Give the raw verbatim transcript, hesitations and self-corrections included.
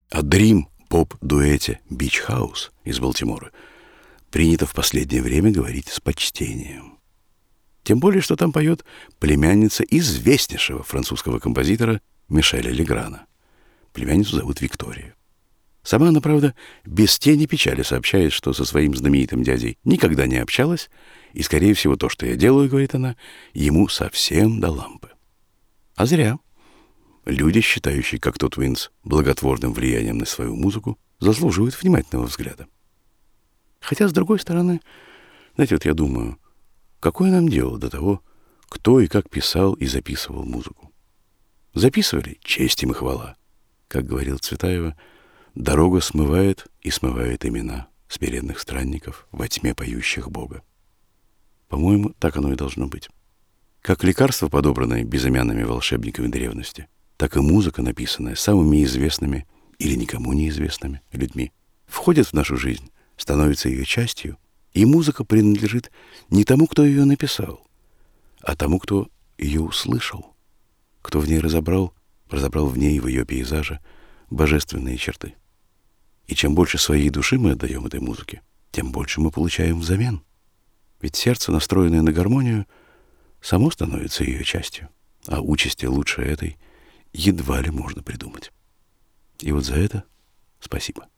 О дрим-поп-дуэте «Бич Хаус» из Балтимора принято в последнее время говорить с почтением. Тем более, что там поет племянница известнейшего французского композитора Мишеля Леграна. Племянницу зовут Виктория. Сама она, правда, без тени печали сообщает, что со своим знаменитым дядей никогда не общалась, и, скорее всего, то, что я делаю, говорит она, ему совсем до лампы. А зря. Люди, считающие Cocteau Twins благотворным влиянием на свою музыку, заслуживают внимательного взгляда. Хотя, с другой стороны, знаете, вот я думаю, какое нам дело до того, кто и как писал и записывал музыку? Записывали — честь им и хвала. Как говорил Цветаева, дорога смывает и смывает имена смиренных странников во тьме поющих Бога. По-моему, так оно и должно быть. Как лекарство, подобранное безымянными волшебниками древности, так и музыка, написанная самыми известными или никому неизвестными людьми, входит в нашу жизнь, становится ее частью, и музыка принадлежит не тому, кто ее написал, а тому, кто ее услышал, кто в ней разобрал, разобрал в ней, в ее пейзаже, божественные черты. И чем больше своей души мы отдаем этой музыке, тем больше мы получаем взамен. Ведь сердце, настроенное на гармонию, само становится ее частью, а участи лучше этой едва ли можно придумать. И вот за это спасибо.